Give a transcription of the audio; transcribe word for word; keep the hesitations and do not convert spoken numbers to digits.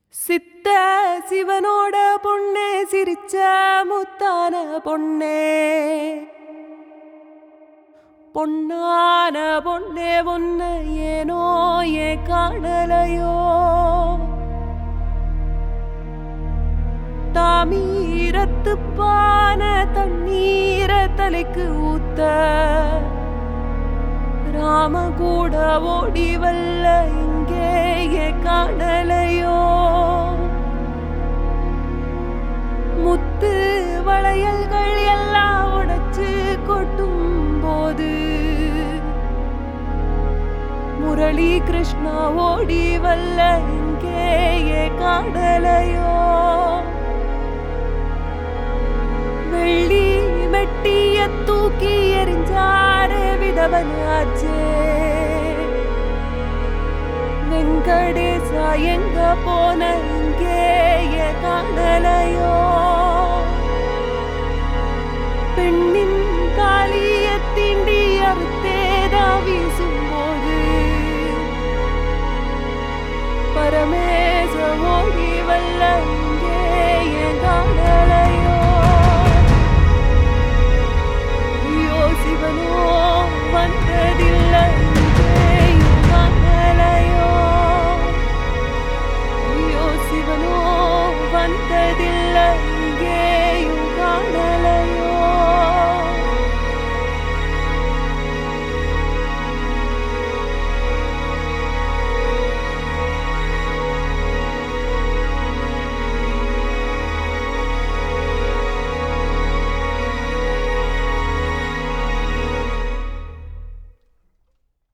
சித்த சிவனோட பொண்ணே சிரிச்ச முத்தான பொண்ணே பொன்னான பொண்ணே பொன்ன ஏனோ ஏ காணலையோ தாமீரத்து பான தண்ணீர தலைக்கு ஊத்த ராம கூட ஓடி வல்ல இங்கே ஏ காணலையோ முத்து வளையல்கள் எல்லாம் உடைச்சு கொட்டும் போது முரளி கிருஷ்ணா ஓடி வல்ல இங்கே ஏ காணலையோ வெள்ளி மெட்டிய தூக்கி எறிஞ்சாரே விதவனாச்சே வெங்கடேசா எங்க போன இங்கே ஏ காணலையோ பெண்ணி